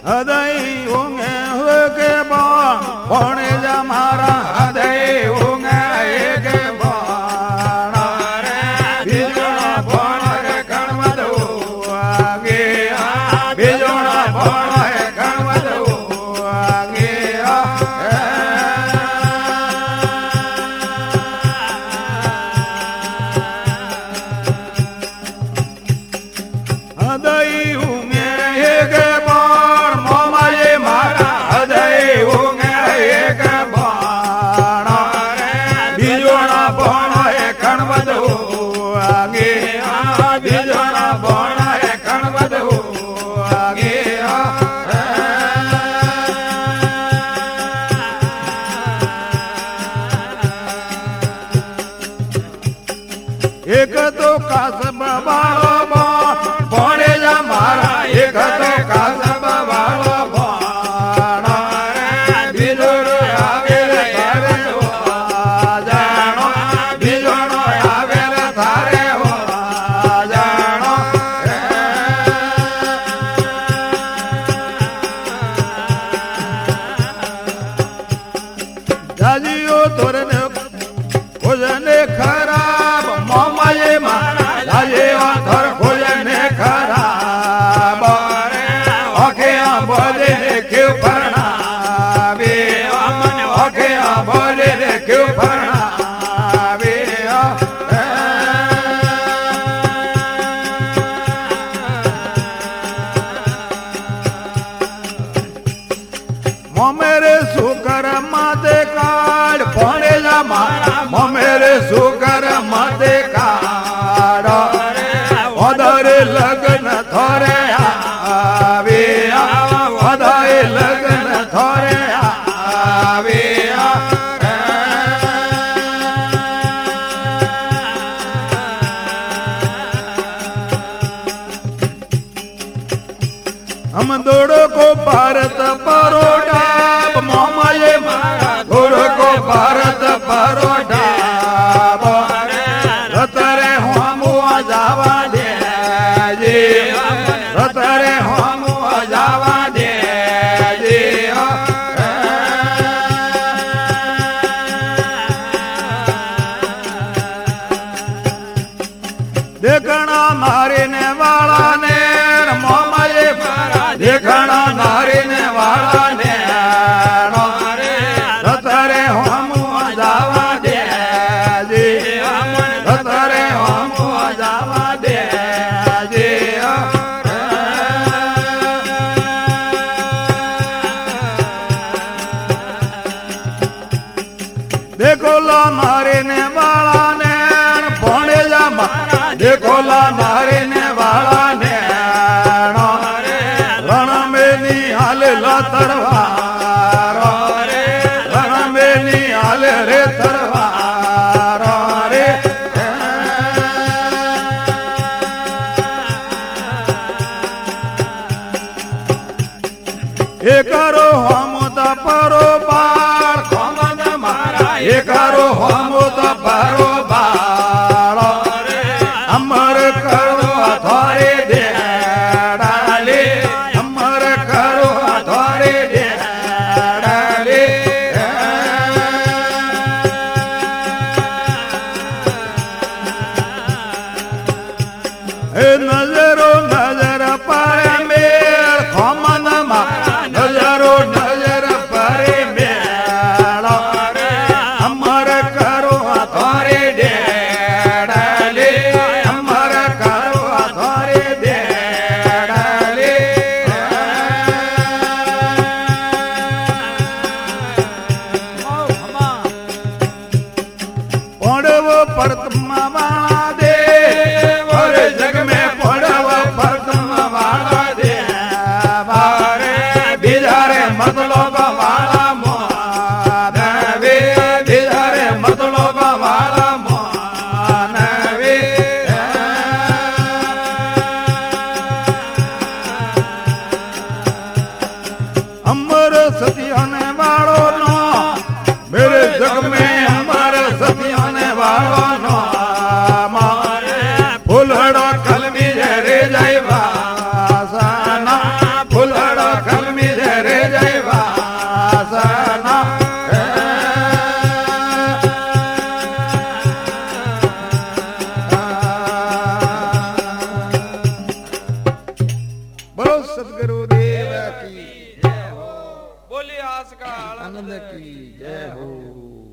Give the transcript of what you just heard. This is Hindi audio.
હૃદય ઊંઘે કે ભણે જા મારા હૃદય ઊંઘે કે ભણ રે બીજોના ભણ રે ગણવદ વાગે બીજોના ભણ હે ગણવદ વાગે હૃદય ઊંઘે કે एक तो कासब वालो भणे जा मारा एक तो कासब वालो भणा रे बीजो आवे रे थारे हो जानो बीजो आवे रे थारे हो जानो जाजियो तोरने खोजने खराब मोमाये मारा लाजे वाथर खोजने खराब ओके बोले रे क्यों परणावे अमन ओके बोले रे क्यों परणावे मोमेरे सुकर माते काल भणे जा मारा मोमेरे सुकर माते काल ओदरे लगन थोरे आवे ओदरे लगन थोरे आवे हम दौड़ो को भारत परोटा मोमाये मारा दौड़ो को भारत परोटा रतरे हम जावा दे जी रतरे हम जावा दे जी देखना मारने वाला ने मोमाये मारा देखना मारने वाला ने रतरे हम जावा दे जी रतरे हम जावा दे जी देखो ला मारने वाला ने भणे जा मारा देखो ला मारने वाला ने रण में निहाल ला तरवार रण में निहाल रे तरवार रे एकरो हम द परो बार खमद मारा एकरो हम द परो बार अमर करो थारे दे डाले अमर करो थारे दे डाले नजरो नजर पर मेल खमन मारा नजरो नजर पर मेल अमर करो थारे सतगुरुदेव की बोले आस का आनंद की जय हो।